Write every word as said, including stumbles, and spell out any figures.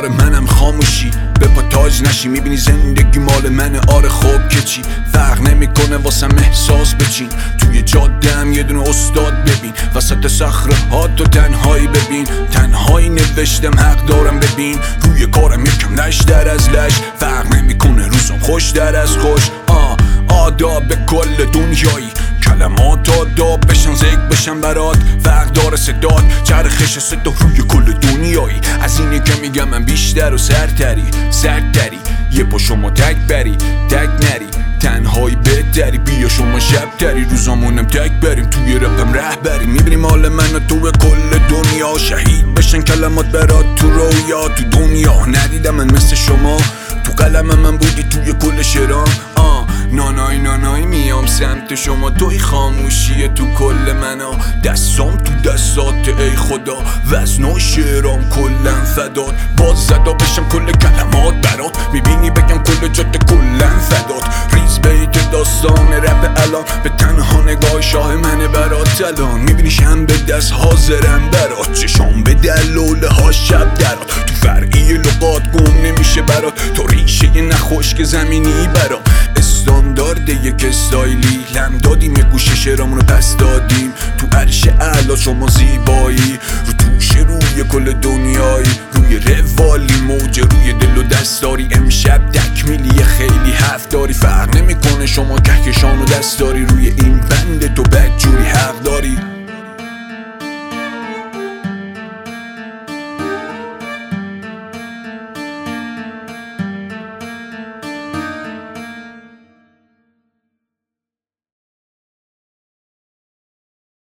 آره منم خاموشی به پا تاج نشی، میبینی زندگی مال منه آره خوب که چی، فرق نمیکنه واسم احساس بچین، توی جاده هم یه دونه استاد ببین، وسط صخره ها تو تنهایی ببین، تنهایی نوشتم حق دارم ببین، روی کارم یکم نش در از لش، فرق نمیکنه روزم خوش در از خوش. آه آداب کل دنیایی، کلمات آداب بشن ذکر بشن برات، فرق داره صدات چرخش صدا روی کل دنیایی، از اینه که میگم من بیشتر و سرتری سرتری، یه پا شما تک بری تک نری، تنهایی بهتری بیا شما شب تری، روزامونم تک بریم توی رقم رهبری، میبینیم حال من و تو کل دنیا، شهید بشن کلمات برات تو رویا، تو دنیا ندیدم من مثل شما، تو قلم من بودی توی کل شرام. آه نانای نانای میام سمت شما، توی خاموشیه تو کل منو، دستام تو دستات ای خدا، وزن و شعرام کلن فدات، باز زدا بشم کل کلمات برات، میبینی بگم کل جاده کلن فدات، ریز بیت داستان رپ الان، به تنها نگاه شاه منه برات الان، میبینی شم به دست حاضرم برات، چشام به دلوله ها شب درات، تو فرعی لغات گم نمیشه برات، تو ریشه نخوش که زمینی برات، استاندارد یک استایلی لم دادیم، یه گوشه شعرامونو پس دادیم، تو عرش اعلا شما زیبایی، رو توش روی کل دنیایی، روی روالی موج روی دل و دستاری، امشب تکمیلی خیلی هفت داری، فرق نمیکنه شما کهکشان و دستاری، روی این بند تو